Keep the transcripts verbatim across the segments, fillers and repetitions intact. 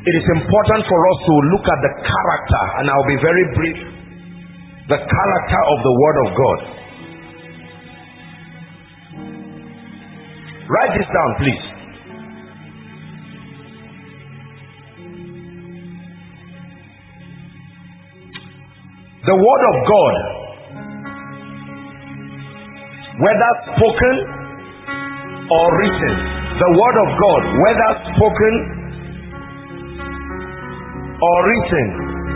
it is important for us to look at the character, and I'll be very brief. The character of the Word of God. Write this down, please. The Word of God, whether spoken or written, the Word of God, whether spoken or written,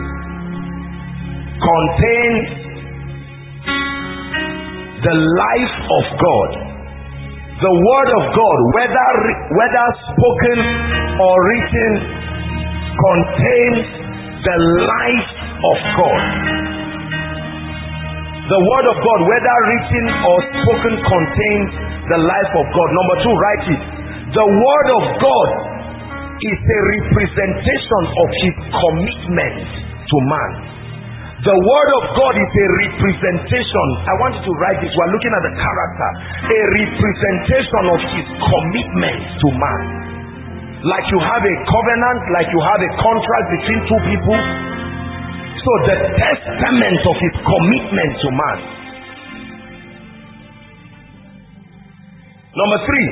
contains the life of God. The Word of God, whether whether spoken or written, contains the life of God. The Word of God, whether written or spoken, contains the life of God. Number two, write it. The Word of God is a representation of His commitment to man. The Word of God is a representation. I want you to write this. We're looking at the character. A representation of His commitment to man. Like you have a covenant, like you have a contract between two people. So the testament of His commitment to man. Number three.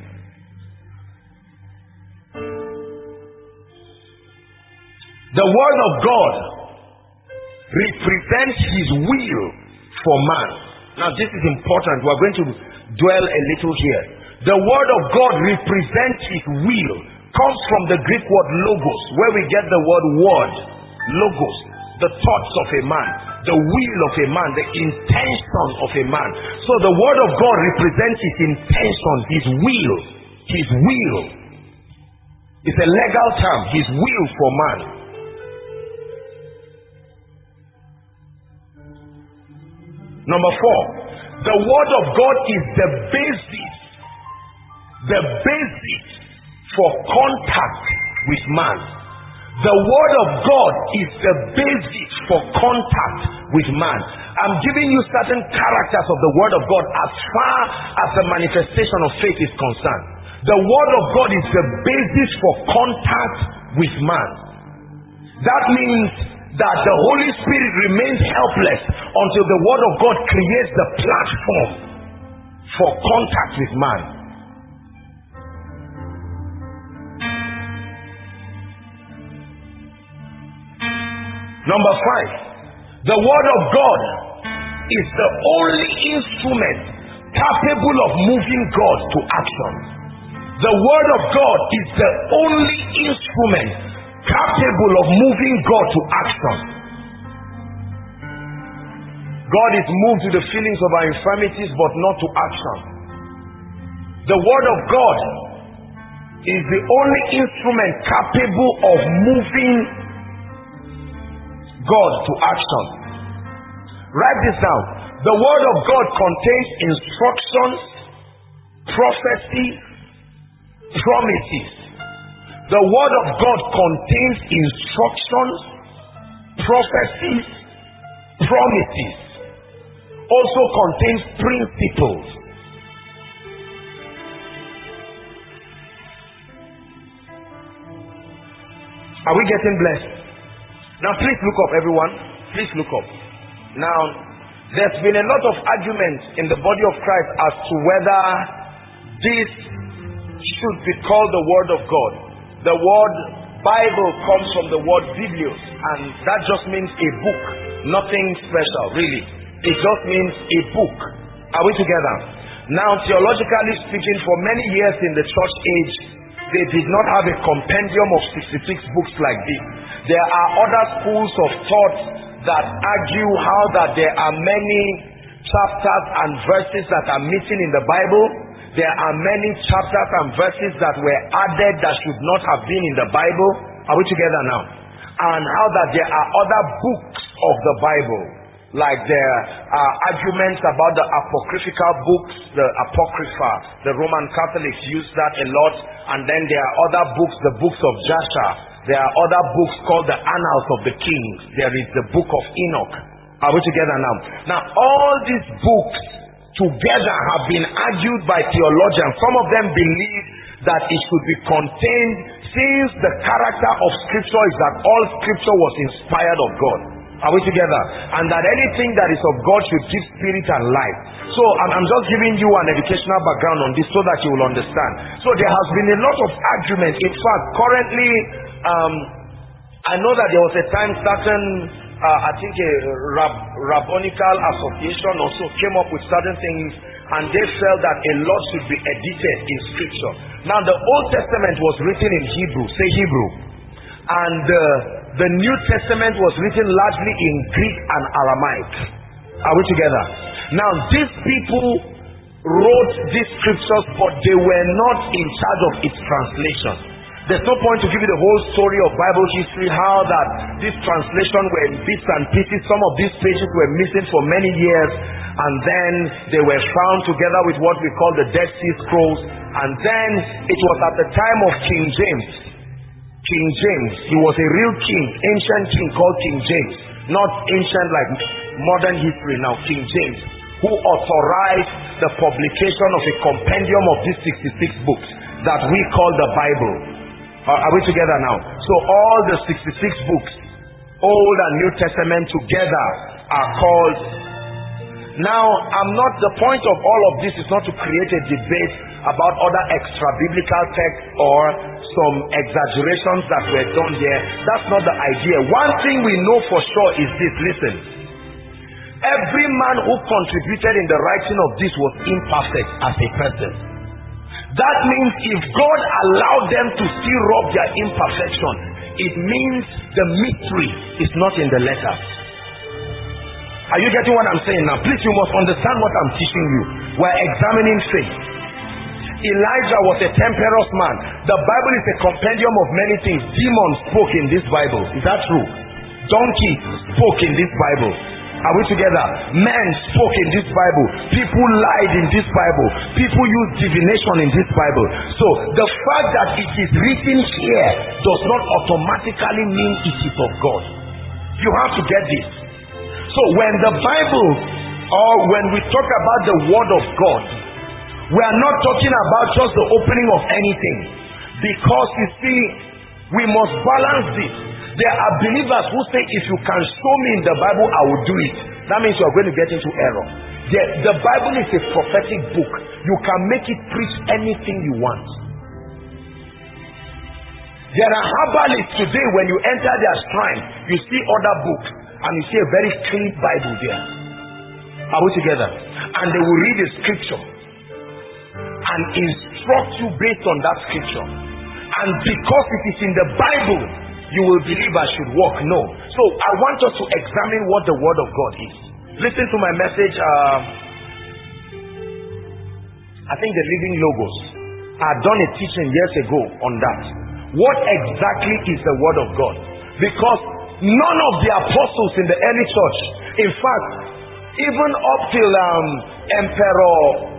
The Word of God represents His will for man. Now this is important. We're going to dwell a little here. The Word of God represents His will. Comes from the Greek word logos, where we get the word word. Logos. The thoughts of a man, the will of a man, the intention of a man. So the Word of God represents His intention, His will. His will. It's a legal term. His will for man. Number four, the Word of God is the basis, the basis for contact with man. The Word of God is the basis for contact with man. I'm giving you certain characters of the Word of God as far as the manifestation of faith is concerned. The Word of God is the basis for contact with man. That means that the Holy Spirit remains helpless until the Word of God creates the platform for contact with man. Number five, the Word of God is the only instrument capable of moving God to action. The Word of God is the only instrument capable of moving God to action. God is moved to the feelings of our infirmities, but not to action. The Word of God is the only instrument capable of moving God to action. Write this down. The Word of God contains instructions, prophecy, promises. The Word of God contains instructions, prophecies, promises. Also contains principles. Are we getting blessed? Now please look up, everyone. Please look up. Now, there's been a lot of arguments in the body of Christ as to whether this should be called the Word of God. The word Bible comes from the word Biblios, and that just means a book. Nothing special, really. It just means a book. Are we together? Now, theologically speaking, for many years in the church age, they did not have a compendium of sixty-six books like this. There are other schools of thought that argue how that there are many chapters and verses that are missing in the Bible. There are many chapters and verses that were added that should not have been in the Bible. Are we together now? And how that there are other books of the Bible, like there are arguments about the apocryphal books, the Apocrypha. The Roman Catholics use that a lot. And then there are other books, the books of Jasher. There are other books called the Annals of the Kings. There is the book of Enoch. Are we together now? Now, all these books together have been argued by theologians. Some of them believe that it should be contained Since the character of scripture is that all scripture was inspired of God. Are we together? And that anything that is of God should give spirit and life. So I'm, I'm just giving you an educational background on this so that you will understand. So there has been a lot of argument. In fact, currently, um, I know that there was a time certain, uh, I think a rab rabbinical association also came up with certain things, and they felt that a lot should be edited in scripture. Now the Old Testament was written in Hebrew, say Hebrew, and uh, the New Testament was written largely in Greek and Aramaic. Are we together? Now these people wrote these scriptures, but they were not in charge of its translation. There's no point to give you the whole story of Bible history, how that this translation were in bits and pieces. Some of these pages were missing for many years, and then they were found together with what we call the Dead Sea Scrolls. And then it was at the time of King James. King James, he was a real king, ancient king called King James, not ancient like modern history now. King James, who authorized the publication of a compendium of these sixty-six books that we call the Bible. Uh, are we together now? So all the sixty-six books, Old and New Testament together, are called. Now, I'm not, the point of all of this is not to create a debate about other extra biblical texts or some exaggerations that were done there. That's not the idea. One thing we know for sure is this, listen. Every man who contributed in the writing of this was imperfect as a person. That means if God allowed them to still rub their imperfection, it means the mystery is not in the letter. Are you getting what I'm saying now? Please, you must understand what I'm teaching you. We're examining faith. Elijah was a temperous man. The Bible is a compendium of many things. Demons spoke in this Bible. Is that true? Donkey spoke in this Bible. Are we together? Men spoke in this Bible. People lied in this Bible. People used divination in this Bible. So the fact that it is written here does not automatically mean it is of God. You have to get this. So when the Bible, or when we talk about the word of God, we are not talking about just the opening of anything. Because you see, we must balance this. There are believers who say, if you can show me in the Bible, I will do it. That means you are going to get into error. The, the Bible is a prophetic book. You can make it preach anything you want. There are herbalists today, when you enter their shrine, you see other books, and you see a very clean Bible there. Are we together? And they will read the scripture and instruct you based on that scripture. And because it is in the Bible, you will believe I should walk. No. So I want us to examine what the word of God is. Listen to my message. Uh, I think the Living Logos. I had done a teaching years ago on that. What exactly is the word of God? Because none of the apostles in the early church, in fact, even up till um, Emperor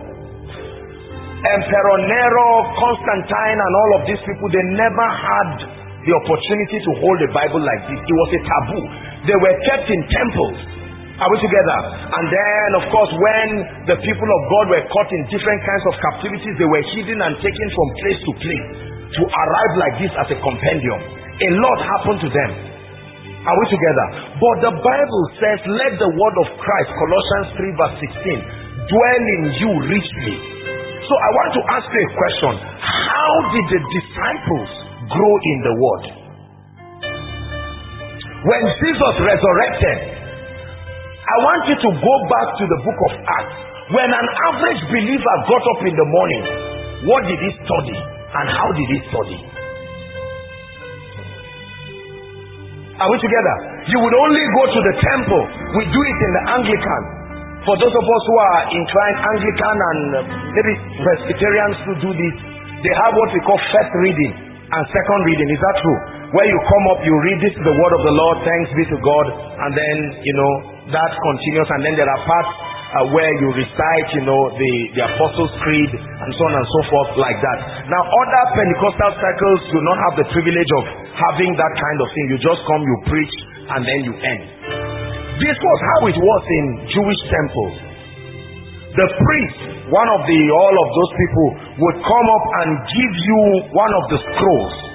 Emperor Nero, Constantine, and all of these people, they never had the opportunity to hold a Bible like this. It was a taboo. They were kept in temples. Are we together? And then, of course, when the people of God were caught in different kinds of captivities, they were hidden and taken from place to place to arrive like this as a compendium. A lot happened to them. Are we together? But the Bible says, let the word of Christ, Colossians three verse sixteen, dwell in you richly. So I want to ask you a question. How did the disciples grow in the word? When Jesus resurrected, I want you to go back to the book of Acts. When an average believer got up in the morning, what did he study and how did he study? Are we together? You would only go to the temple. We do it in the Anglican. For those of us who are inclined Anglican and uh, maybe Presbyterians who do this, they have what we call first reading and second reading. Is that true? Where you come up, you read this, the word of the Lord, thanks be to God, and then, you know, that continues, and then there are parts uh, where you recite, you know, the, the Apostles' Creed, and so on and so forth, like that. Now, other Pentecostal circles do not have the privilege of having that kind of thing. You just come, you preach, and then you end. This was how it was in Jewish temples. The priest, one of the, all of those people, would come up and give you one of the scrolls.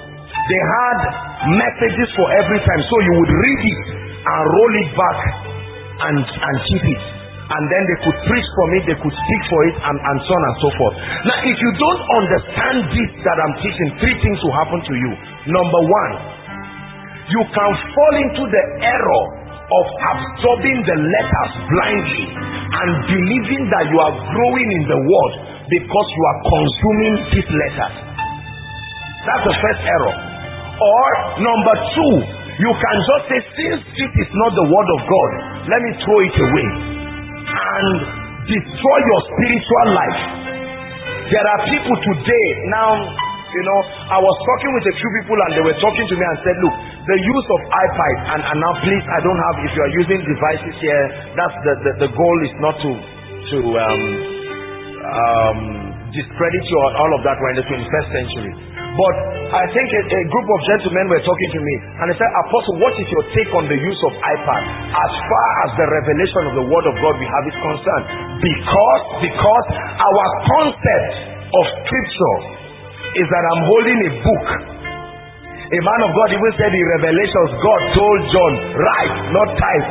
They had messages for every time. So you would read it and roll it back and, and keep it. And then they could preach from it, they could speak for it, and, and so on and so forth. Now, if you don't understand this that I'm teaching, three things will happen to you. Number one, you can fall into the error of absorbing the letters blindly and believing that you are growing in the word because you are consuming these letters. That's the first error. Or number two, you can just say, since this is not the word of God, let me throw it away and destroy your spiritual life. There are people today now, you know, I was talking with a few people and they were talking to me and said, look, the use of iPad, and, and now please, I don't have, if you are using devices here, that's the, the, the goal is not to, to um, um, discredit you or all of that. We're in the twenty-first century. But I think a, a group of gentlemen were talking to me and they said, Apostle, what is your take on the use of iPad as far as the revelation of the word of God we have is concerned? Because, because our concept of scripture is that I'm holding a book. A man of God even said in Revelations, God told John, write, not type.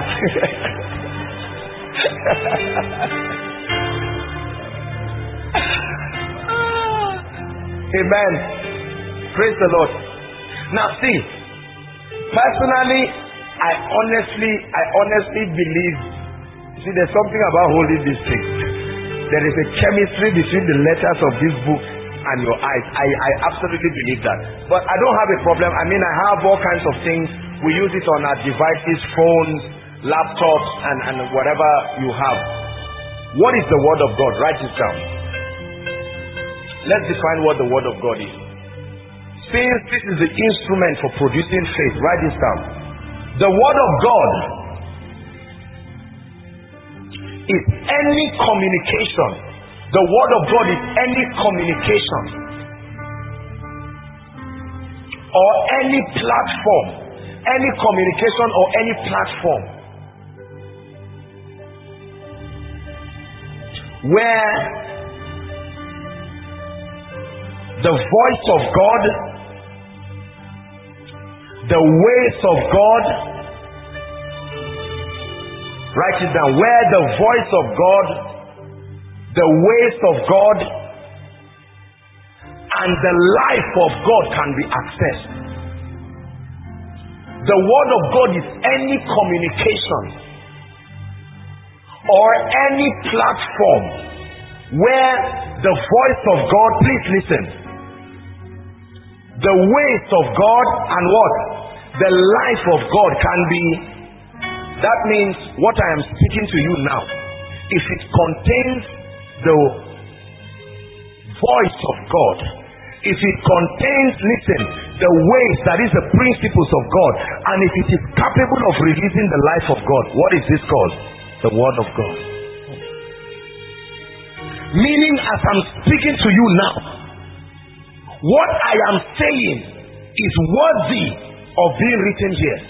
Amen. Praise the Lord. Now see, personally, I honestly, I honestly believe, see, there's something about holding this thing. There is a chemistry between the letters of this book and your eyes. I, I absolutely believe that. But I don't have a problem. I mean, I have all kinds of things. We use it on our devices, phones, laptops, and, and whatever you have. What is the word of God? Write it down. Let's define what the word of God is. Since this is the instrument for producing faith, write this down. The word of God is any communication. The word of God is any communication or any platform, any communication or any platform where the voice of God, the ways of God, write it down, where the voice of God, the ways of God, and the life of God can be accessed. The word of God is any communication or any platform where the voice of God, please listen, the ways of God and what? The life of God can be. That means what I am speaking to you now, if it contains the voice of God, if it contains, listen, the ways, that is the principles of God, and if it is capable of releasing the life of God, what is this called? The word of God. Meaning, as I'm speaking to you now, what I am saying is worthy of being written here.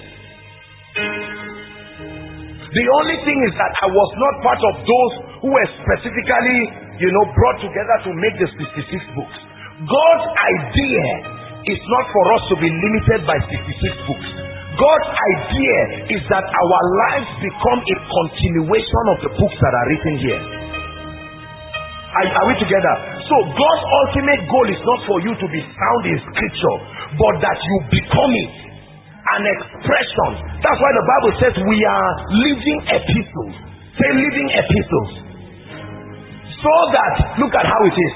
The only thing is that I was not part of those who were specifically, you know, brought together to make the sixty-six books. God's idea is not for us to be limited by sixty-six books. God's idea is that our lives become a continuation of the books that are written here. Are, are we together? So God's ultimate goal is not for you to be sound in scripture, but that you become it. An expression. That's why the Bible says we are living epistles. Say living epistles. So that, look at how it is.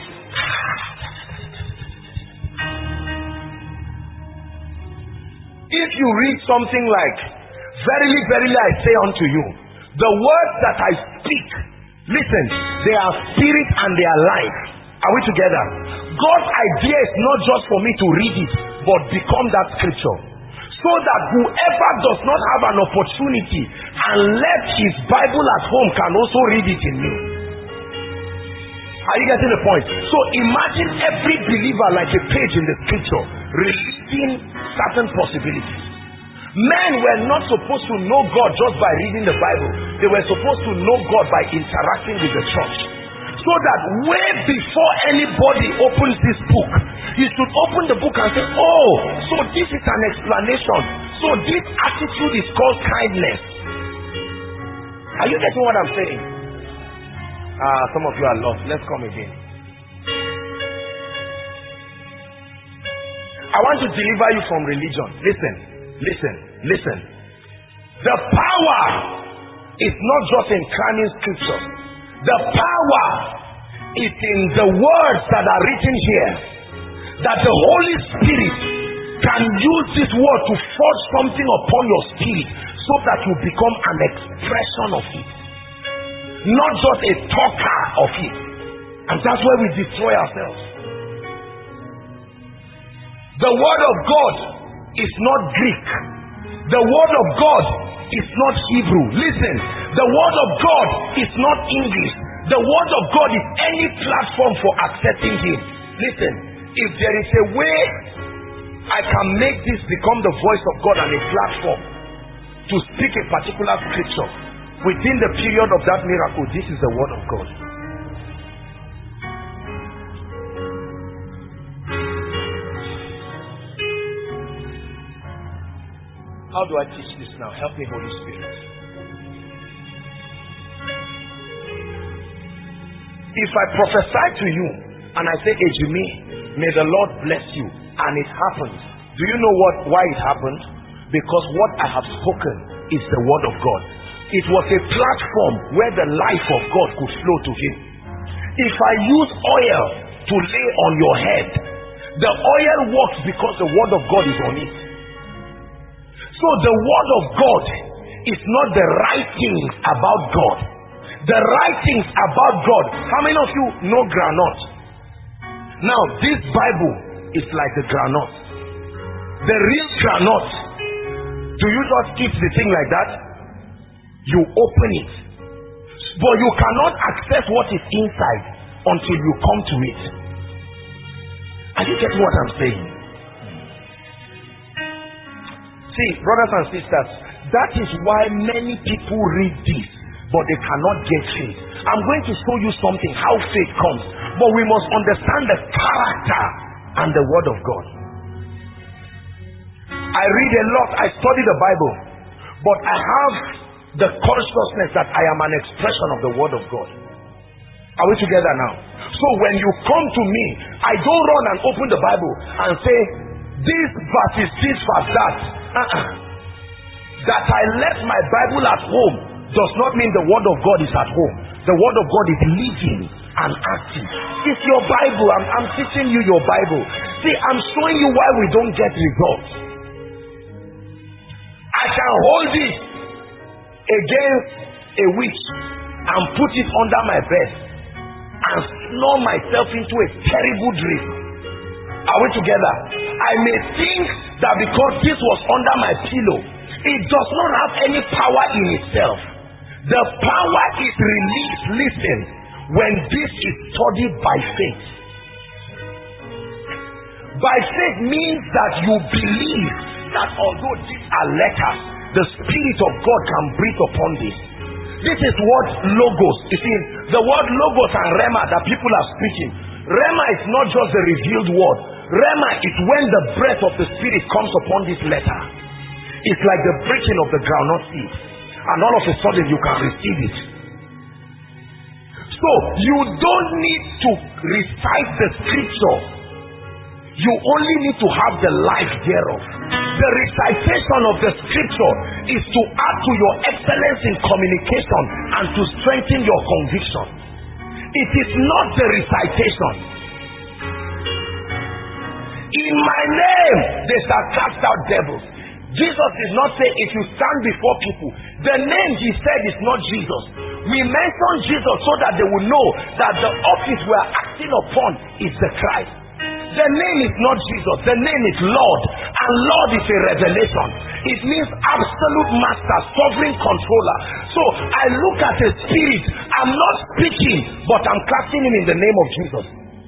If you read something like, verily, verily I say unto you, the words that I speak, listen, they are spirit and they are life. Are we together? God's idea is not just for me to read it, but become that scripture. So that whoever does not have an opportunity and left his Bible at home can also read it in me. Are you getting the point? So imagine every believer like a page in the scripture, releasing certain possibilities. Men were not supposed to know God just by reading the Bible. They were supposed to know God by interacting with the church. So that way before anybody opens this book, you should open the book and say, oh, so this is an explanation. So this attitude is called kindness. Are you getting what I'm saying? Ah, some of you are lost. Let's come again. I want to deliver you from religion. Listen, listen, listen. The power is not just in cramming scriptures. The power is in the words that are written here. That the Holy Spirit can use this word to forge something upon your spirit so that you become an expression of it. Not just a talker of it. And that's where we destroy ourselves. The word of God is not Greek. The word of God is not Hebrew. Listen, the word of God is not English. The word of God is any platform for accepting Him. Listen, if there is a way I can make this become the voice of God and a platform to speak a particular scripture within the period of that miracle, this is the word of God. How do I teach this now? Help me, Holy Spirit. If I prophesy to you and I say, Ejimi, may the Lord bless you, and it happens, do you know what? Why it happened? Because what I have spoken is the word of God. It was a platform where the life of God could flow to Him. If I use oil to lay on your head, the oil works because the word of God is on it. So the word of God is not the right things about God. The right things about God. How many of you know granite? Now this Bible is like the granite. The real granite. Do you just keep the thing like that? You open it. But you cannot access what is inside until you come to it. Are you getting what I'm saying? See, brothers and sisters, that is why many people read this, but they cannot get faith. I'm going to show you something, how faith comes. But we must understand the character and the word of God. I read a lot, I study the Bible, but I have the consciousness that I am an expression of the word of God. Are we together now? So when you come to me, I don't run and open the Bible and say, this verse is this verse that. Uh-uh. That I left my Bible at home does not mean the word of God is at home. The word of God is living and active. It's your Bible. I'm, I'm teaching you your Bible. See, I'm showing you why we don't get results. I can hold it against a witch and put it under my bed and snore myself into a terrible dream. Are we together? I may think that because this was under my pillow, it does not have any power in itself. The power is released, listen, when this is studied by faith. By faith means that you believe that although these are letters, the Spirit of God can breathe upon this. This is what logos. You see, the word logos and rhema that people are speaking. Rhema is not just the revealed word. Rhema is when the breath of the Spirit comes upon this letter. It's like the breaking of the groundnut seed, and all of a sudden you can receive it. So you don't need to recite the scripture. You only need to have the life thereof. The recitation of the scripture is to add to your excellence in communication and to strengthen your conviction. It is not the recitation. In my name they shall cast out devils. Jesus did not say if you stand before people. The name he said is not Jesus. We mention Jesus so that they will know that the office we are acting upon is the Christ. The name is not Jesus. The name is Lord. And Lord is a revelation. It means absolute master, sovereign controller. So I look at a spirit. I'm not speaking, but I'm casting him in the name of Jesus.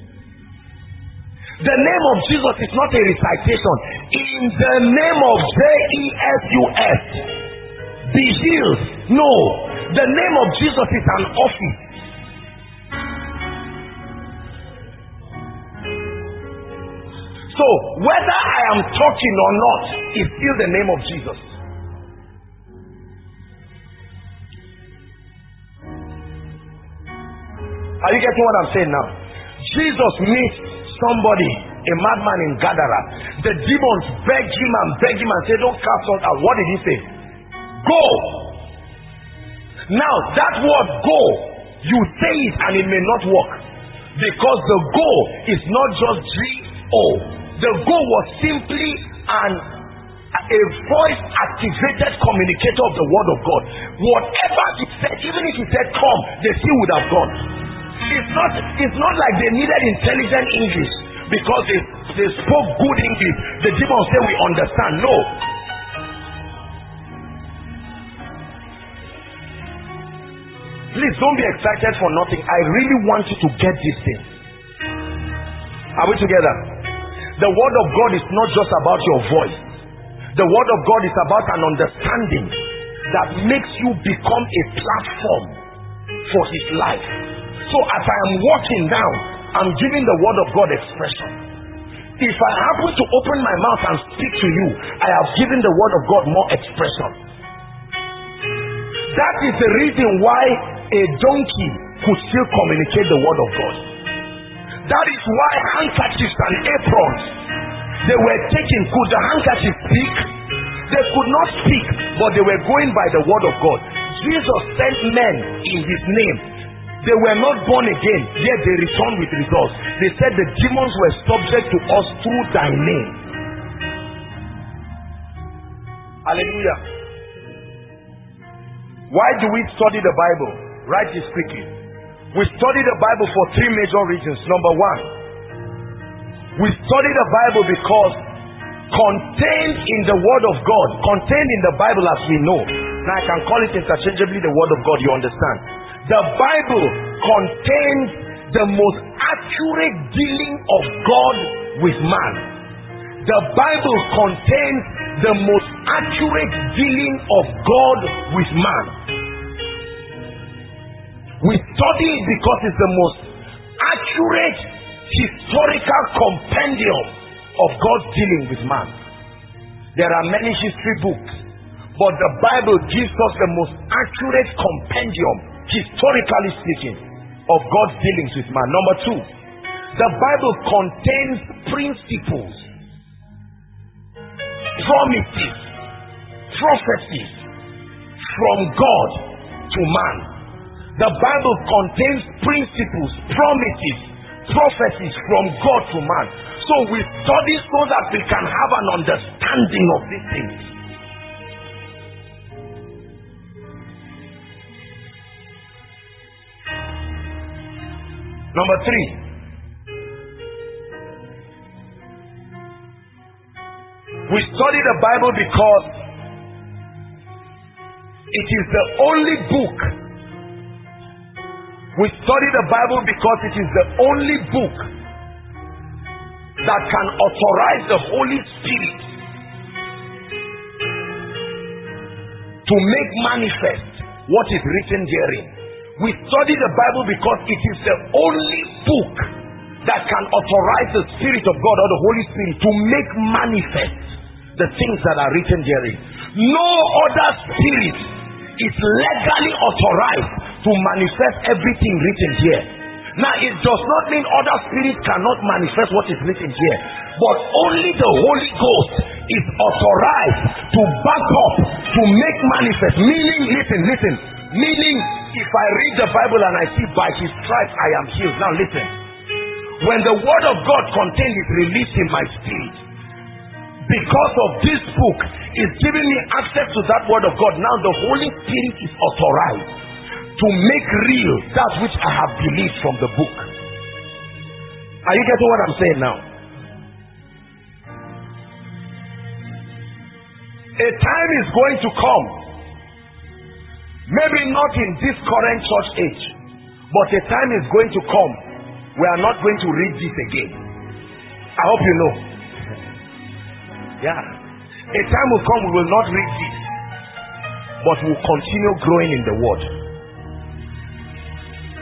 The name of Jesus is not a recitation. In the name of J E S U S, be healed. No. The name of Jesus is an office. So whether I am talking or not is still the name of Jesus. Are you getting what I'm saying now? Jesus meets somebody, a madman in Gadara. The demons beg him and beg him and say, don't cast us out. What did he say? Go. Now that word go, you say it and it may not work, because the go is not just G O. The go was simply an a voice activated communicator of the word of God. Whatever he said, even if he said come, they still would have gone. It's not, it's not like they needed intelligent English because they, they spoke good English. The demons say we understand. No. Please don't be excited for nothing. I really want you to get this thing. Are we together? The word of God is not just about your voice. The word of God is about an understanding that makes you become a platform for his life. So as I am walking down, I'm giving the word of God expression. If I happen to open my mouth and speak to you, I have given the word of God more expression. That is the reason why a donkey could still communicate the word of God. That is why handkerchiefs and aprons, they were taken. Could the handkerchief speak? They could not speak, but they were going by the word of God. Jesus sent men in his name. They were not born again, yet they returned with results. They said the demons were subject to us through thy name. Hallelujah. Why do we study the Bible? Write this quickly. We study the Bible for three major reasons. Number one, we study the Bible because contained in the word of God, contained in the Bible as we know. Now I can call it interchangeably the word of God, you understand. The Bible contains the most accurate dealing of God with man. The Bible contains the most accurate dealing of God with man. We study it because it's the most accurate historical compendium of God's dealing with man. There are many history books, but the Bible gives us the most accurate compendium, historically speaking, of God's dealings with man. Number two, the Bible contains principles, promises, prophecies from God to man. The Bible contains principles, promises, prophecies from God to man. So we study so that we can have an understanding of these things. Number three, we study the Bible because it is the only book. We study the Bible because it is the only book that can authorize the Holy Spirit to make manifest what is written therein. We study the Bible because it is the only book that can authorize the Spirit of God or the Holy Spirit to make manifest the things that are written therein. No other spirit is legally authorized to manifest everything written here. Now it does not mean other spirits cannot manifest what is written here, but only the Holy Ghost is authorized to back up, to make manifest. Meaning, listen, listen, meaning if I read the Bible and I see by his stripes I am healed. Now listen, when the word of God contained is released in my spirit, because of this book is giving me access to that word of God. Now the Holy Spirit is authorized to make real that which I have believed from the book. Are you getting what I'm saying now? A time is going to come, maybe not in this current church age, but a time is going to come we are not going to read this again. I hope you know. Yeah. A time will come we will not read this, but we will continue growing in the word.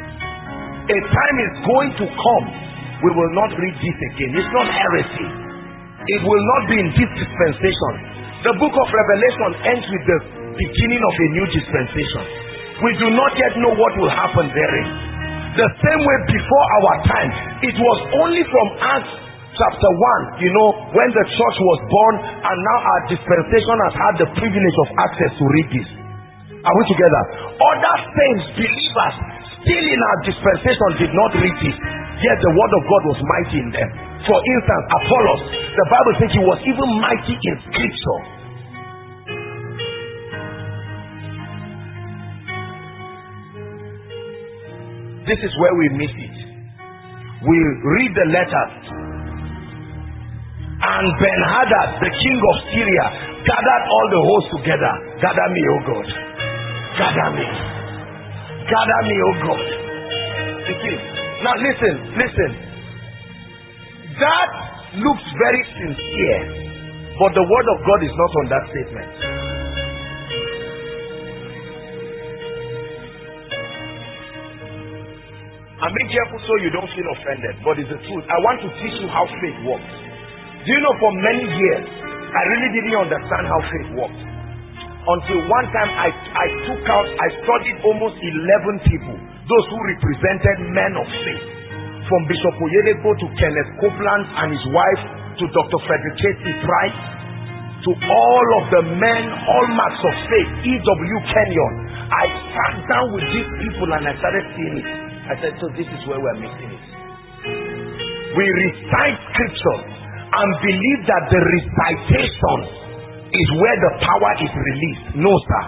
A time is going to come we will not read this again. It's not heresy. It will not be in this dispensation. The book of Revelation ends with the beginning of a new dispensation. We do not yet know what will happen therein. The same way before our time, it was only from Acts chapter one, you know, when the church was born, and now our dispensation has had the privilege of access to read this. Are we together? Other saints, believers, still in our dispensation did not read this, yet the word of God was mighty in them. For instance, Apollos, the Bible says he was even mighty in scripture. This is where we miss it. We read the letters, and Ben-Hadad, the king of Syria, gathered all the hosts together. Gather me, O God. Gather me. Gather me, O God. You see? Now listen, listen. That looks very sincere, but the word of God is not on that statement. I'm being careful so you don't feel offended, but it's the truth. I want to teach you how faith works. Do you know, for many years, I really didn't understand how faith works. Until one time I, I took out, I studied almost eleven people, those who represented men of faith. From Bishop Oyedepo to Kenneth Copeland and his wife, to Doctor Frederick Casey Price, to all of the men, hallmarks of faith, E W Kenyon. I sat down with these people and I started seeing it. I said, so this is where we're missing it. We recite scripture and believe that the recitation is where the power is released. No, sir.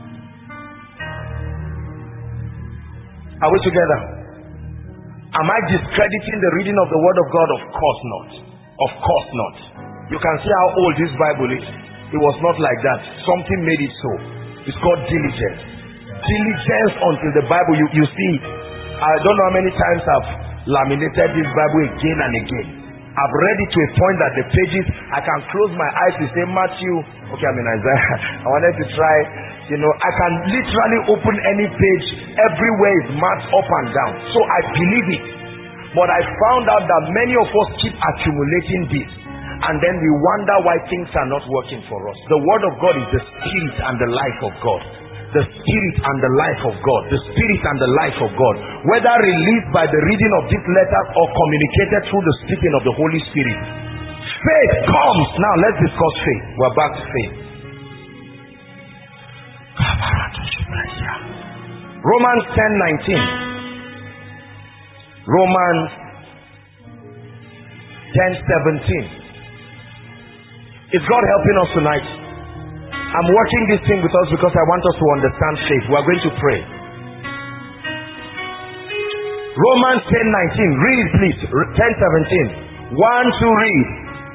Are we together? Am I discrediting the reading of the word of God? Of course not. Of course not. You can see how old this Bible is. It was not like that. Something made it so. It's called diligence. Diligence until the Bible, you, you see, I don't know how many times I've laminated this Bible again and again. I've read it to a point that the pages, I can close my eyes to say Matthew. Okay, I mean Isaiah. I wanted to try, you know, I can literally open any page. Everywhere is marked up and down. So I believe it. But I found out that many of us keep accumulating this. And then we wonder why things are not working for us. The word of God is the spirit and the life of God. The spirit and the life of God. The spirit and the life of God. Whether released by the reading of this letter or communicated through the speaking of the Holy Spirit. Faith comes. Now let's discuss faith. We're back to faith. Romans ten nineteen. Romans ten seventeen. Is God helping us tonight? I'm working this thing with us because I want us to understand faith. We are going to pray. Romans ten nineteen. Read it, please. ten seventeen. One, two, read.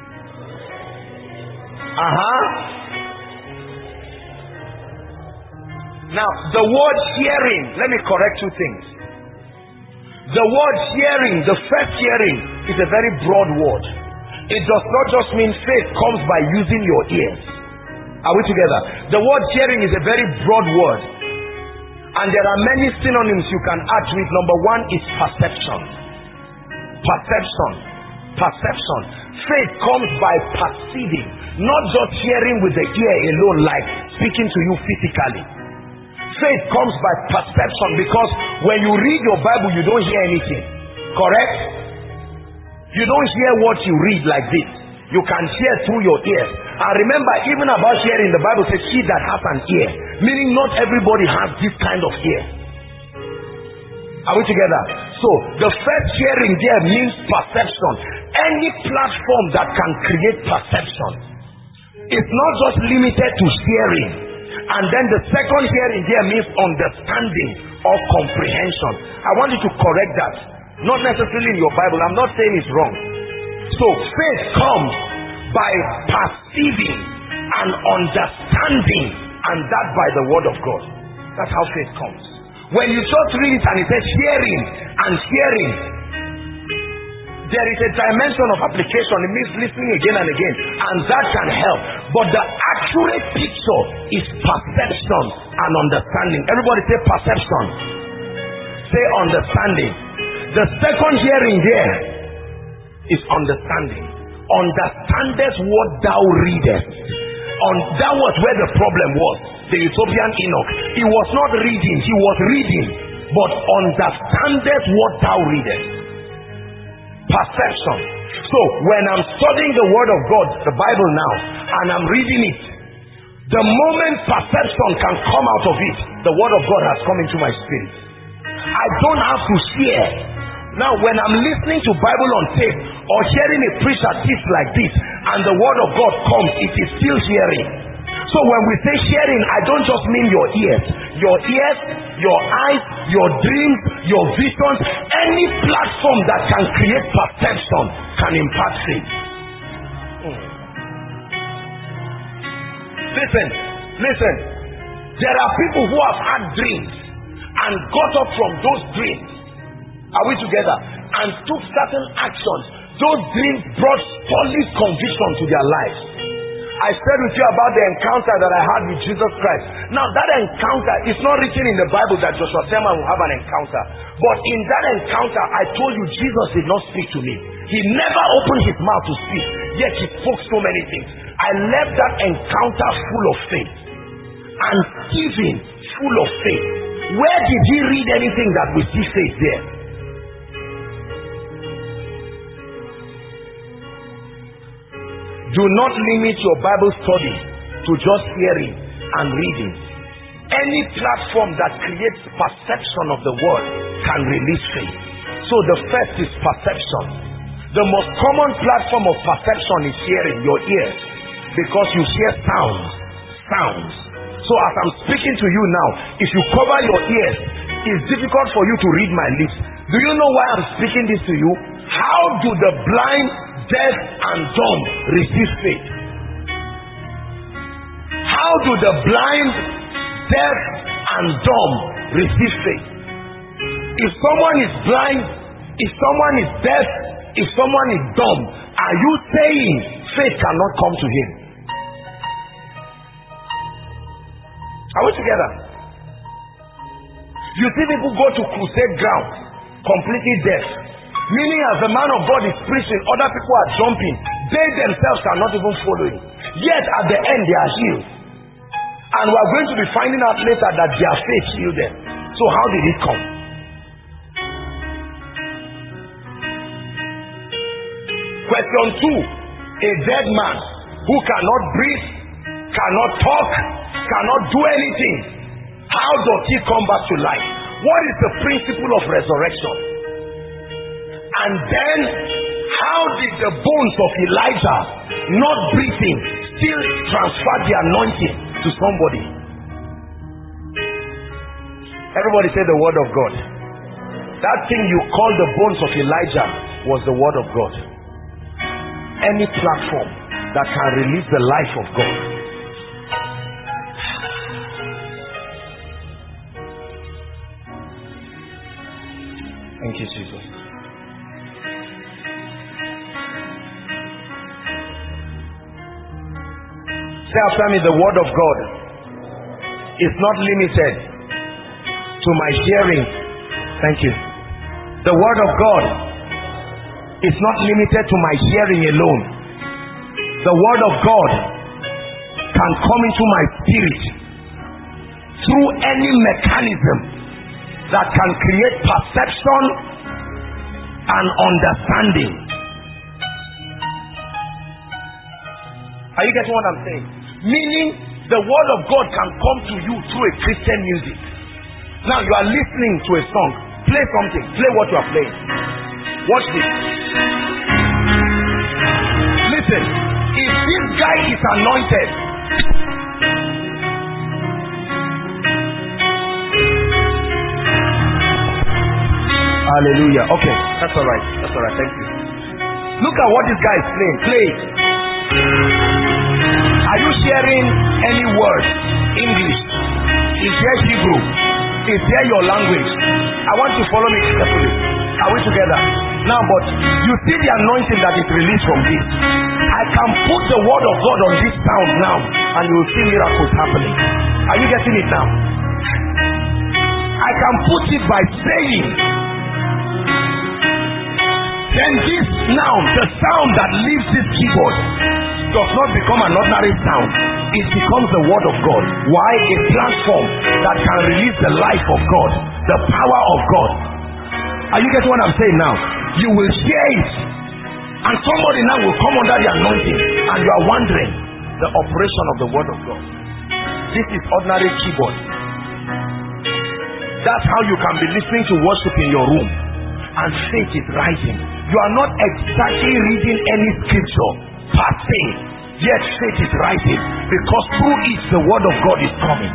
Uh-huh. Now, the word hearing, let me correct two things. The word hearing, the first hearing, is a very broad word. It does not just mean faith comes by using your ears. Are we together? The word hearing is a very broad word. And there are many synonyms you can add to it. Number one is perception. Perception. Perception. Faith comes by perceiving, not just hearing with the ear alone, like speaking to you physically. Faith comes by perception, because when you read your Bible, you don't hear anything. Correct? You don't hear what you read like this. You can hear through your ears. And remember, even about hearing, the Bible says, he that has an ear. Meaning not everybody has this kind of ear. Are we together? So, the first hearing there means perception. Any platform that can create perception. It's not just limited to hearing. And then the second hearing there means understanding or comprehension. I want you to correct that. Not necessarily in your Bible. I'm not saying it's wrong. So faith comes by perceiving and understanding, and that by the word of God. That's how faith comes. When you just read it and it says hearing and hearing, there is a dimension of application. It means listening again and again, and that can help. But the accurate picture is perception and understanding. Everybody say perception. Say understanding. The second hearing there is understanding. understandest what thou readest. On that was where the problem was. The Ethiopian Enoch, he was not reading, he was reading, but understandest what thou readest. Perception. So when I'm studying the word of God, the Bible now, and I'm reading it, the moment perception can come out of it, the word of God has come into my spirit. I don't have to share. Now when I'm listening to Bible on tape or hearing a preacher teach like this and the word of God comes, it is still hearing. So when we say hearing, I don't just mean your ears. Your ears, your eyes, your dreams, your visions, any platform that can create perception can impart faith. Hmm. Listen, listen. There are people who have had dreams and got up from those dreams. Are we together? And took certain actions. Those dreams brought solid conviction to their lives. I said with you about the encounter that I had with Jesus Christ. Now that encounter is not written in the Bible that Joshua Selman will have an encounter. But in that encounter, I told you Jesus did not speak to me. He never opened his mouth to speak, yet he spoke so many things. I left that encounter full of faith. And Stephen full of faith. Where did he read anything that we see faith there? Do not limit your Bible study to just hearing and reading. Any platform that creates perception of the word can release faith. So the first is perception. The most common platform of perception is hearing, your ears, because you hear sounds, sounds. So as I'm speaking to you now, if you cover your ears, it's difficult for you to read my lips. Do you know why I'm speaking this to you? How do the blind, deaf and dumb receive faith? How do the blind, deaf and dumb receive faith? If someone is blind, if someone is deaf, if someone is dumb, are you saying faith cannot come to him? Are we together? You see people go to crusade ground completely deaf, meaning as the man of God is preaching, other people are jumping. They themselves are not even following. Yet at the end they are healed. And we are going to be finding out later that their faith healed them. So how did it come? Question two. A dead man who cannot breathe, cannot talk, cannot do anything. How does he come back to life? What is the principle of resurrection? And then, how did the bones of Elijah, not breathing, still transfer the anointing to somebody? Everybody say the word of God. That thing you call the bones of Elijah was the word of God. Any platform that can release the life of God. Thank you, Jesus. Say after me, the word of God is not limited to my hearing. Thank you. The word of God is not limited to my hearing alone. The word of God can come into my spirit through any mechanism that can create perception and understanding. Are you getting what I'm saying? Meaning the word of God can come to you through a Christian music. Now you are listening to a song. Play something. Play what you are playing. Watch this. Listen. If this guy is anointed, hallelujah. Okay, that's all right. That's all right. Thank you. Look at what this guy is playing. Play it. Are you sharing any word? English? Is there Hebrew? Is there your language? I want you to follow me carefully. Are we together? Now, but you see the anointing that is released from this. I can put the word of God on this sound now, and you will see miracles happening. Are you getting it now? I can put it by saying, then this now, the sound that leaves this keyboard does not become an ordinary sound. It becomes the word of God. Why? A platform that can release the life of God, the power of God. Are you getting what I'm saying now? You will hear it, and somebody now will come under the anointing, and you are wondering the operation of the word of God. This is ordinary keyboard. That's how you can be listening to worship in your room, and faith is rising. You are not exactly reading any scripture per se, yet faith is rising, because through it the word of God is coming.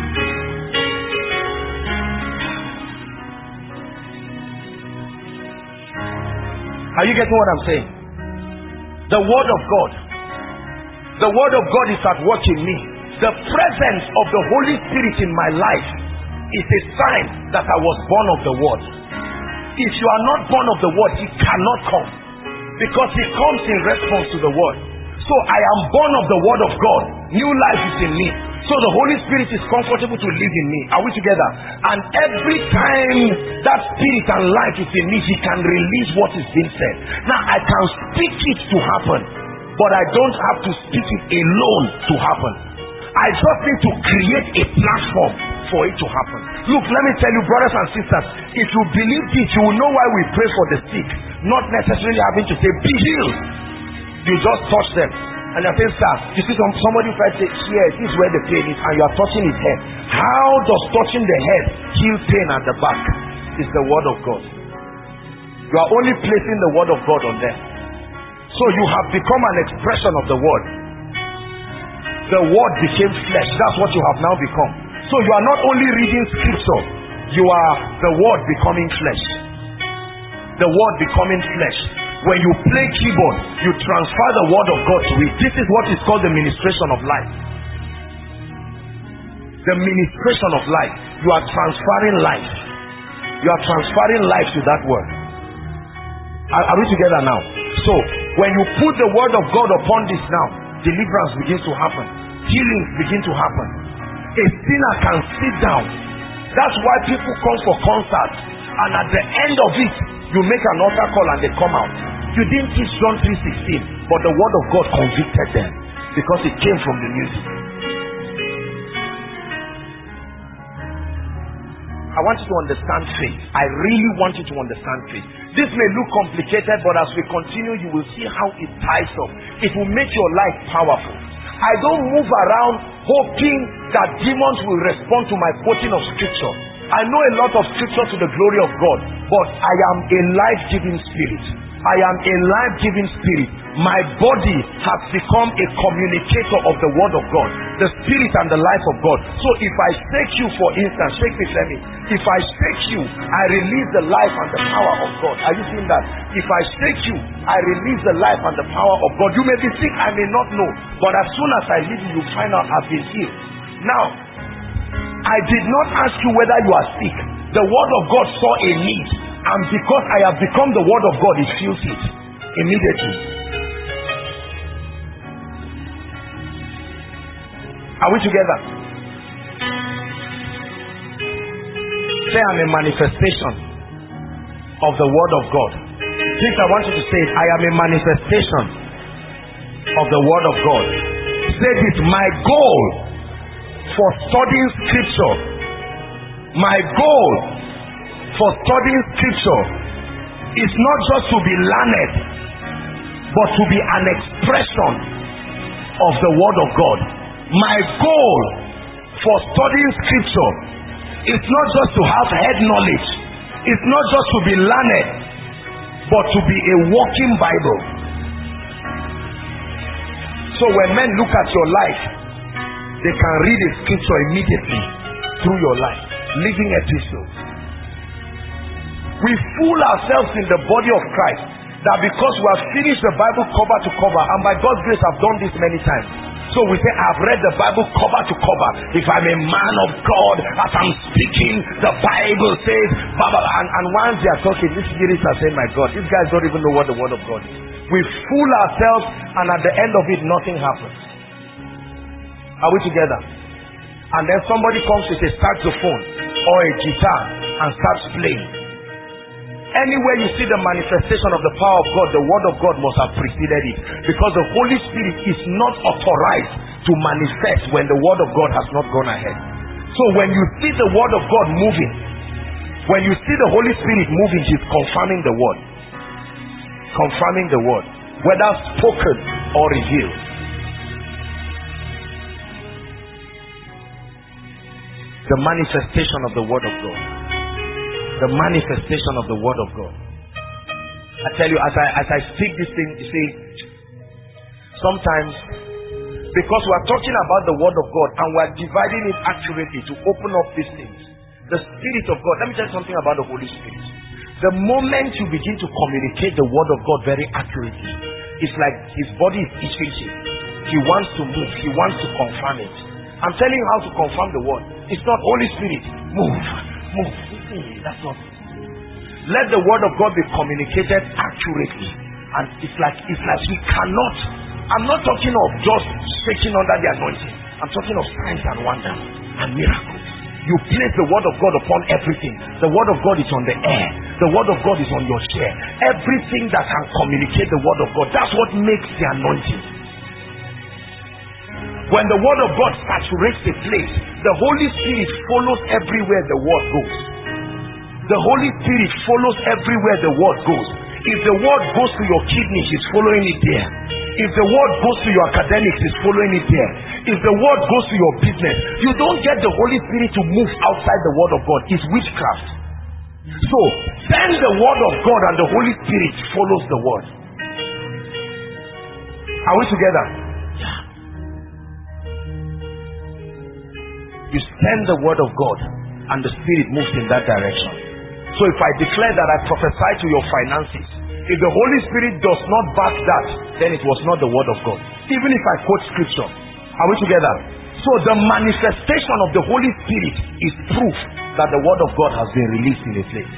Are you getting what I'm saying? The word of God. The word of God is at work in me. The presence of the Holy Spirit in my life is a sign that I was born of the word. If you are not born of the word, he cannot come, because he comes in response to the word. So I am born of the word of God. New life is in me. So the Holy Spirit is comfortable to live in me. Are we together? And every time that spirit and life is in me, he can release what is being said. Now I can speak it to happen, but I don't have to speak it alone to happen. I just need to create a platform for it to happen. Look, let me tell you, brothers and sisters, if you believe this, you will know why we pray for the sick, not necessarily having to say, be healed. You just touch them. And I say, sir, you see some, somebody try to say, here, this is where the pain is, and you are touching his head. How does touching the head heal pain at the back? It's the word of God. You are only placing the word of God on them. So you have become an expression of the word. The word became flesh. That's what you have now become. So you are not only reading scripture, you are the word becoming flesh. The word becoming flesh. When you play keyboard, you transfer the word of God to it. This is what is called the ministration of life. The ministration of life. You are transferring life. You are transferring life to that word. Are, are we together now? So, when you put the word of God upon this now, deliverance begins to happen. Healings begin to happen. A sinner can sit down. That's why people come for concerts, and at the end of it, you make an altar call and they come out. You didn't teach John three sixteen, but the word of God convicted them, because it came from the music. I want you to understand faith. I really want you to understand faith. This may look complicated, but as we continue, you will see how it ties up. It will make your life powerful. I don't move around hoping that demons will respond to my quoting of scripture. I know a lot of scripture to the glory of God, but I am a life-giving spirit. I am a life-giving spirit. My body has become a communicator of the word of God, the spirit and the life of God. So if I shake you, for instance, shake me, let me. If I shake you, I release the life and the power of God. Are you seeing that? If I shake you, I release the life and the power of God. You may be sick, I may not know, but as soon as I leave you, you find out I've been healed. Now, I did not ask you whether you are sick. The word of God saw a need, and because I have become the word of God, it feels it immediately. Are we together? Say, I'm a manifestation of the word of God. Please, I want you to say it. I am a manifestation of the word of God. Say this: my goal for studying scripture, my goal for studying scripture is not just to be learned, but to be an expression of the word of God. My goal for studying scripture is not just to have head knowledge, it's not just to be learned, but to be a walking Bible. So when men look at your life, they can read a scripture immediately through your life. Living epistles. We fool ourselves in the body of Christ that because we have finished the Bible cover to cover, and by God's grace I've done this many times. So we say, I've read the Bible cover to cover. If I'm a man of God, as I'm speaking, the Bible says, blah, blah, and, and once they are talking, these spirits are saying, my God, these guys don't even know what the word of God is. We fool ourselves, and at the end of it, nothing happens. Are we together? And then somebody comes with a saxophone or a guitar and starts playing. Anywhere you see the manifestation of the power of God, the word of God must have preceded it. Because the Holy Spirit is not authorized to manifest when the word of God has not gone ahead. So when you see the word of God moving, when you see the Holy Spirit moving, he's confirming the word. Confirming the word, whether spoken or revealed. The manifestation of the word of God. The manifestation of the word of God. I tell you, as I as I speak this thing, you see, sometimes because we are talking about the word of God and we are dividing it accurately to open up these things. The Spirit of God. Let me tell you something about the Holy Spirit. The moment you begin to communicate the word of God very accurately, it's like his body is itching him. He wants to move. He wants to confirm it. I'm telling you how to confirm the word. It's not Holy Spirit. Move. Move. That's not. Let the word of God be communicated accurately. And it's like it's like he cannot. I'm not talking of just shaking under the anointing. I'm talking of signs and wonders and miracles. You place the word of God upon everything. The word of God is on the air. The word of God is on your chair. Everything that can communicate the word of God, that's what makes the anointing. When the word of God saturates a place, the Holy Spirit follows everywhere the word goes. The Holy Spirit follows everywhere the word goes. If the word goes to your kidneys, he's following it there. If the word goes to your academics, he's following it there. If the word goes to your business, you don't get the Holy Spirit to move outside the word of God. It's witchcraft. So, send the word of God and the Holy Spirit follows the word. Are we together? You send the word of God and the Spirit moves in that direction. So if I declare that I prophesy to your finances, if the Holy Spirit does not back that, then it was not the word of God. Even if I quote scripture. Are we together? So the manifestation of the Holy Spirit is proof that the word of God has been released in a place.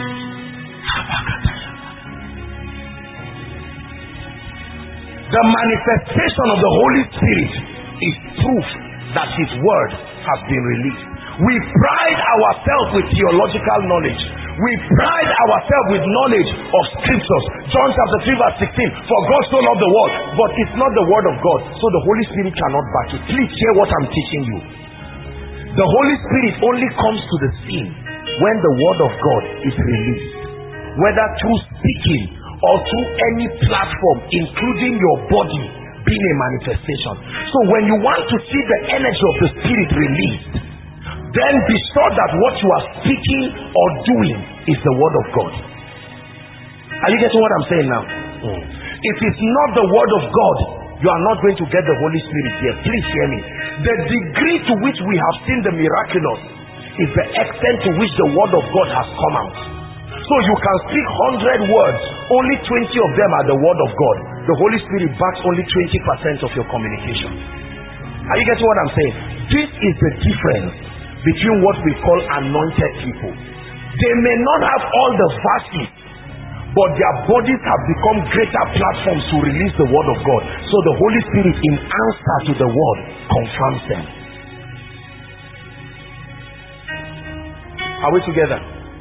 The manifestation of the Holy Spirit is proof that his word has been released. We pride ourselves with theological knowledge. We pride ourselves with knowledge of scriptures. John chapter three verse sixteen. For God so loved the world, but it's not the word of God. So the Holy Spirit cannot back it. Please hear what I'm teaching you. The Holy Spirit only comes to the scene when the word of God is released. Whether through speaking or through any platform, including your body being a manifestation. So when you want to see the energy of the Spirit released, then be sure that what you are speaking or doing is the word of God. Are you getting what I'm saying now? Mm. If it's not the word of God, you are not going to get the Holy Spirit here. Please hear me. The degree to which we have seen the miraculous is the extent to which the word of God has come out. So you can speak one hundred words, only twenty of them are the word of God. The Holy Spirit backs only twenty percent of your communication. Are you getting what I'm saying? This is the difference between what we call anointed people. They may not have all the verses, but their bodies have become greater platforms to release the word of God. So the Holy Spirit, in answer to the word, confirms them. Are we together?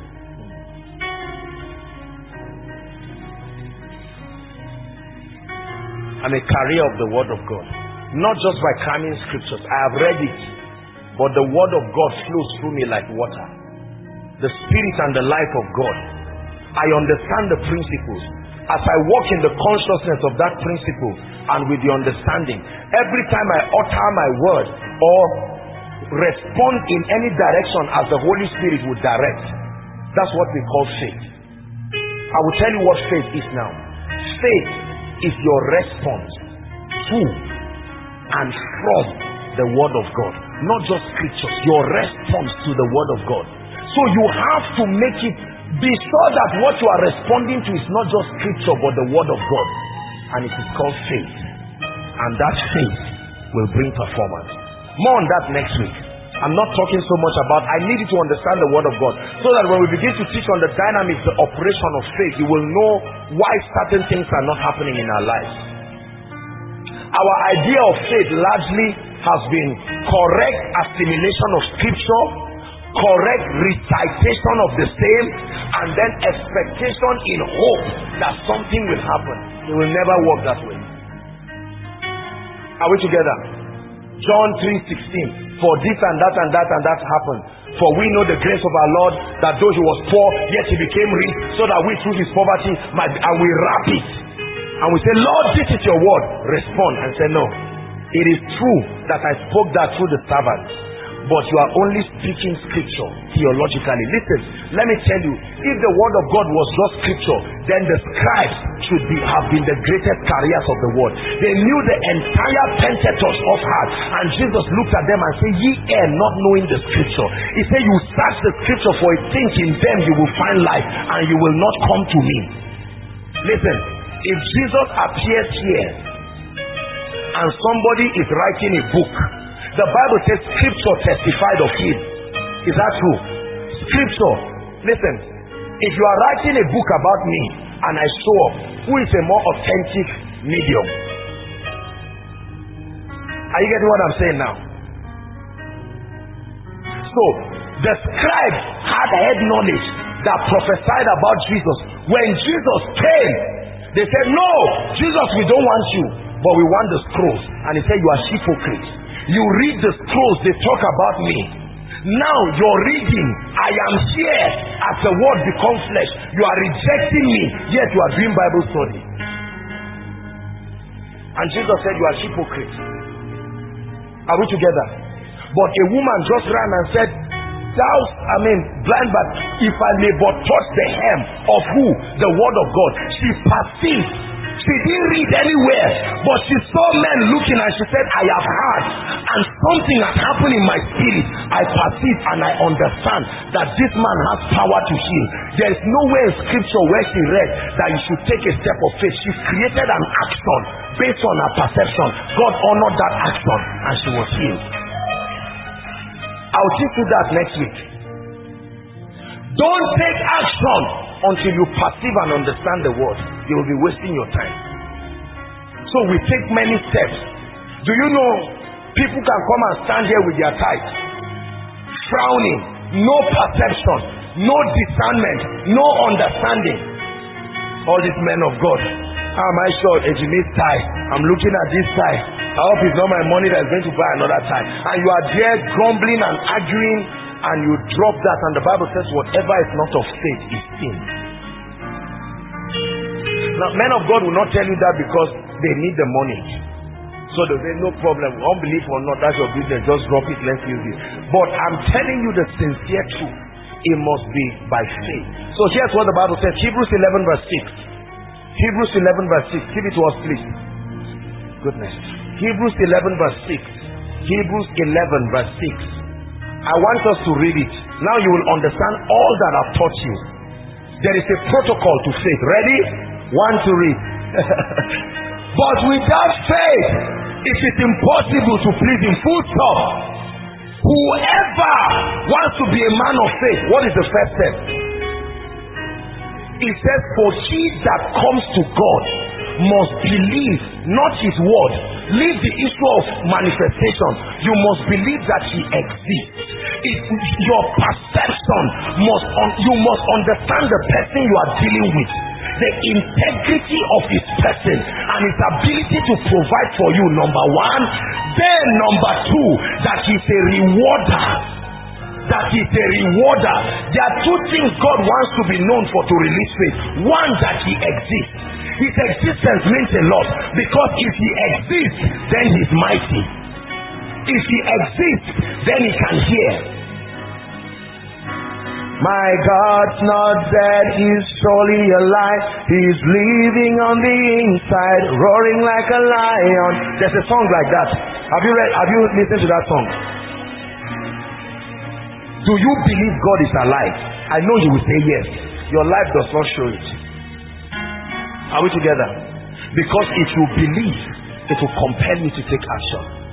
I'm a carrier of the word of God. Not just by cramming scriptures. I have read it. But the word of God flows through me like water. The Spirit and the life of God. I understand the principles. As I walk in the consciousness of that principle and with the understanding, every time I utter my word or respond in any direction as the Holy Spirit would direct, that's what we call faith. I will tell you what faith is now. Faith is your response to and from the word of God. Not just scriptures, your response to the word of God. So you have to make it, be sure that what you are responding to is not just scripture but the word of God. And it is called faith. And that faith will bring performance. More on that next week. I'm not talking so much about, I need you to understand the word of God, so that when we begin to teach on the dynamics, the operation of faith, you will know why certain things are not happening in our lives. Our idea of faith largely has been correct assimilation of scripture, correct recitation of the same, and then expectation in hope that something will happen. It will never work that way. Are we together? John three sixteen. For this and that and that and that happened. For we know the grace of our Lord, that though he was poor, yet he became rich, so that we through his poverty might be, and we wrap it. And we say, Lord, this is your word. Respond and say, no. It is true that I spoke that through the servants, but you are only speaking scripture theologically. Listen, let me tell you, if the word of God was just scripture, then the scribes should be, have been the greatest carriers of the word. They knew the entire Pentateuch off heart, and Jesus looked at them and said, ye err not knowing the scripture. He said, you search the scripture, for I think in them you will find life, and you will not come to me. Listen, if Jesus appears here and somebody is writing a book, the Bible says scripture testified of him. Is that true? Scripture. Listen, if you are writing a book about me and I show up, who is a more authentic medium? Are you getting what I'm saying now? So, the scribes had head knowledge that prophesied about Jesus. When Jesus came, they said, no, Jesus, we don't want you, but we want the scrolls. And he said, you are hypocrites. You read the scrolls, they talk about me. Now you're reading, I am here as the word become flesh. You are rejecting me, yet you are doing Bible study. And Jesus said, you are hypocrites. Are we together? But a woman just ran and said, thou, I mean, blind, but if I may but touch the hem of who? The word of God. She perceived. She didn't read anywhere, but she saw men looking and she said, I have heard, and something has happened in my spirit. I perceive and I understand that this man has power to heal. There is nowhere in scripture where she read that you should take a step of faith. She created an action based on her perception. God honored that action and she was healed. I'll teach you that next week. Don't take action until you perceive and understand the word. You will be wasting your time. So we take many steps. Do you know people can come and stand here with their tithe, frowning, no perception, no discernment, no understanding. All these men of God, how am I sure Ejimi's tithe? I'm looking at this tithe. I hope it's not my money that's going to buy another tithe. And you are there grumbling and arguing, and you drop that, and the Bible says whatever is not of faith is sin. Now, men of God will not tell you that because they need the money. So they say, no problem, unbelief or not, that's your business, just drop it, let's use it. But I'm telling you the sincere truth. It must be by faith. So here's what the Bible says, Hebrews eleven verse six. Hebrews eleven verse six. Give it to us, please. Goodness. Hebrews eleven verse six. Hebrews eleven verse six. I want us to read it. Now you will understand all that I've taught you. There is a protocol to faith. Ready? One to read. But without faith, it is impossible to please him. Full stop. Whoever wants to be a man of faith, what is the first step? It says, for he that comes to God must believe, not his word. Leave the issue of manifestation. You must believe that he exists. It, your perception must, un, you must understand the person you are dealing with, the integrity of his person and his ability to provide for you, number one. Then number two, that he's a rewarder. That he's a rewarder. There are two things God wants to be known for to release faith. One, that he exists. His existence means a lot, because if he exists, then he's mighty. If he exists, then he can hear. My God's not dead, he's surely alive. He's living on the inside, roaring like a lion. There's a song like that. Have you read, have you listened to that song? Do you believe God is alive? I know you will say yes. Your life does not show it. Are we together? Because if you believe, it will compel you to take action.